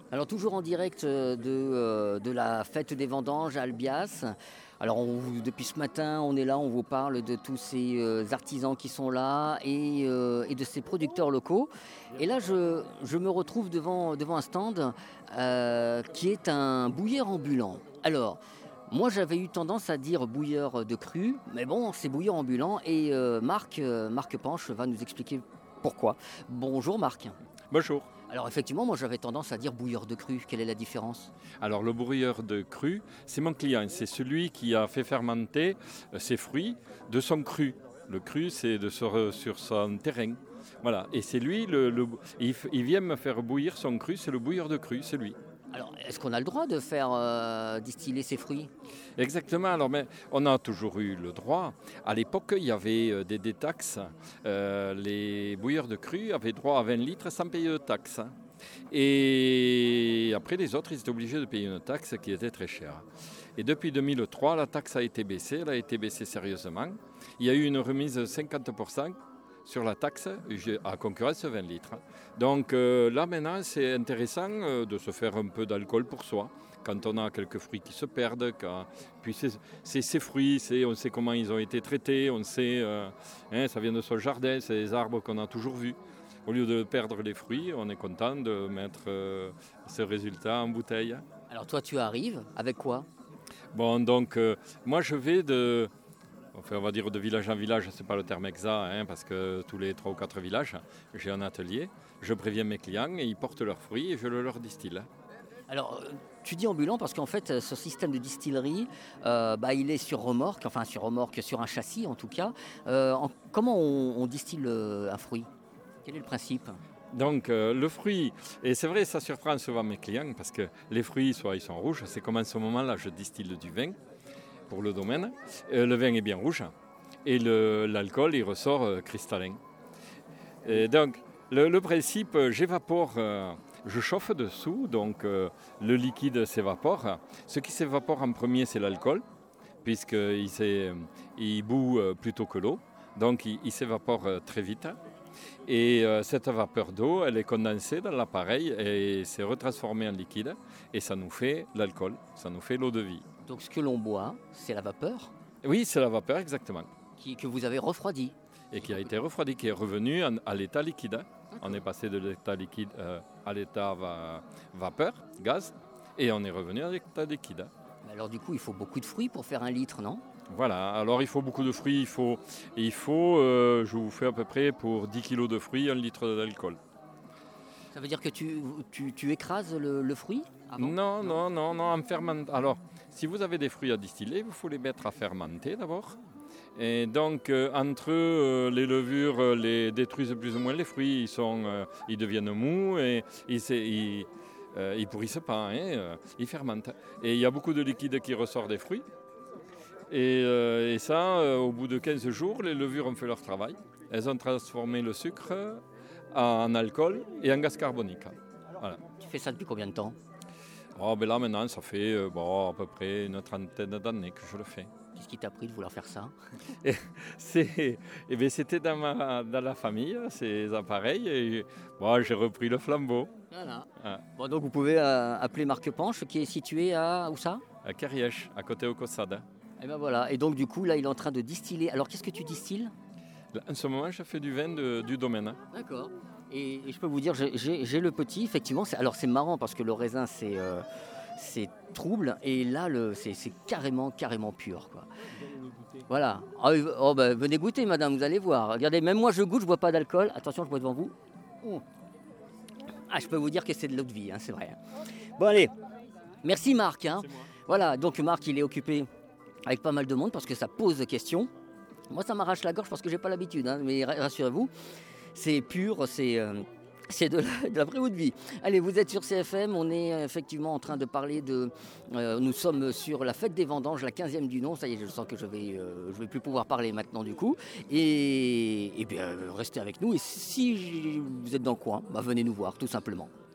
Alors toujours en direct de la fête des vendanges à Albias. Alors depuis ce matin, on est là, on vous parle de tous ces artisans qui sont là et de ces producteurs locaux. Et là, je me retrouve devant un stand qui est un bouilleur ambulant. Alors, moi j'avais eu tendance à dire bouilleur de cru, mais bon, c'est bouilleur ambulant et Marc Panche va nous expliquer pourquoi. Bonjour Marc. Bonjour. Alors effectivement, moi j'avais tendance à dire bouilleur de cru. Quelle est la différence? Alors le brouilleur de cru, c'est mon client, c'est celui qui a fait fermenter ses fruits de son cru. Le cru, c'est sur son terrain. Voilà, et c'est lui, il vient me faire bouillir son cru, c'est le bouilleur de cru, c'est lui. Alors, est-ce qu'on a le droit de faire distiller ces fruits? Exactement, alors mais on a toujours eu le droit. À l'époque, il y avait des détaxes. Les bouilleurs de cru avaient droit à 20 litres sans payer de taxes. Et après, les autres, ils étaient obligés de payer une taxe qui était très chère. Et depuis 2003, la taxe a été baissée, elle a été baissée sérieusement. Il y a eu une remise de 50% sur la taxe à concurrence de 20 litres. Donc là maintenant c'est intéressant de se faire un peu d'alcool pour soi quand on a quelques fruits qui se perdent. Puis c'est ces fruits, on sait comment ils ont été traités, on sait, ça vient de son jardin, c'est des arbres qu'on a toujours vus. Au lieu de perdre les fruits, on est content de mettre ce résultat en bouteille. Alors toi tu arrives avec quoi? Bon donc moi je vais on va dire de village en village, ce n'est pas le terme exact, parce que tous les 3 ou 4 villages, j'ai un atelier, je préviens mes clients et ils portent leurs fruits et je le leur distille. Alors, tu dis ambulant parce qu'en fait, ce système de distillerie, il est sur remorque, sur un châssis en tout cas. Comment on distille un fruit? Quel est le principe? Donc le fruit, et c'est vrai, ça surprend souvent mes clients parce que les fruits, soit ils sont rouges, c'est comme en ce moment-là, je distille du vin pour le domaine. Le vin est bien rouge et l'alcool, il ressort cristallin. Et donc, le principe, j'évapore, je chauffe dessous, donc le liquide s'évapore. Ce qui s'évapore en premier, c'est l'alcool, puisqu'il bout plutôt que l'eau. Donc, il s'évapore très vite. Et cette vapeur d'eau, elle est condensée dans l'appareil et c'est retransformé en liquide. Et ça nous fait l'alcool, ça nous fait l'eau de vie. Donc ce que l'on boit, c'est la vapeur? Oui, c'est la vapeur, exactement. Que vous avez refroidi? Et qui a été refroidi, qui est revenu à l'état liquide. On est passé de l'état liquide à l'état vapeur, gaz, et on est revenu à l'état liquide. Alors du coup, il faut beaucoup de fruits pour faire 1 litre, non? Voilà, alors il faut beaucoup de fruits, je vous fais à peu près pour 10 kg de fruits, 1 litre d'alcool. Ça veut dire que tu écrases le fruit avant? Non, en fermentant. Alors, si vous avez des fruits à distiller, il faut les mettre à fermenter d'abord. Et donc, entre les levures les détruisent plus ou moins les fruits, ils deviennent mous et ils pourrissent pas, ils fermentent. Et il y a beaucoup de liquide qui ressort des fruits. Et ça, au bout de 15 jours, les levures ont fait leur travail. Elles ont transformé le sucre en alcool et en gaz carbonique. Voilà. Tu fais ça depuis combien de temps? Là maintenant, ça fait à peu près une trentaine d'années que je le fais. Qu'est-ce qui t'a pris de vouloir faire ça? C'était dans la famille, ces appareils, et j'ai repris le flambeau. Voilà. Ah. Bon, donc vous pouvez appeler Marc Panche, qui est situé à où ça? À Carrièche, à côté au Caussade. Et ben voilà. Et donc du coup, là, il est en train de distiller. Alors qu'est-ce que tu distilles? En ce moment, je fais du vin du domaine. D'accord. Et je peux vous dire, j'ai le petit, effectivement. Alors c'est marrant parce que le raisin, c'est trouble. Et là, c'est carrément pur, quoi. Voilà. Venez goûter, madame, vous allez voir. Regardez, même moi, je goûte, je bois pas d'alcool. Attention, je bois devant vous. Ah, je peux vous dire que c'est de l'eau de vie, c'est vrai. Bon, allez. Merci, Marc. C'est moi. Voilà, donc Marc, il est occupé avec pas mal de monde parce que ça pose des questions. Moi, ça m'arrache la gorge parce que j'ai pas l'habitude, mais rassurez-vous, c'est pur, c'est de la vraie eau de vie. Allez, vous êtes sur CFM, on est effectivement en train de parler nous sommes sur la fête des vendanges, la 15e du nom. Ça y est, je sens que je vais plus pouvoir parler maintenant du coup. Et bien, restez avec nous. Et si vous êtes dans le coin, venez nous voir, tout simplement.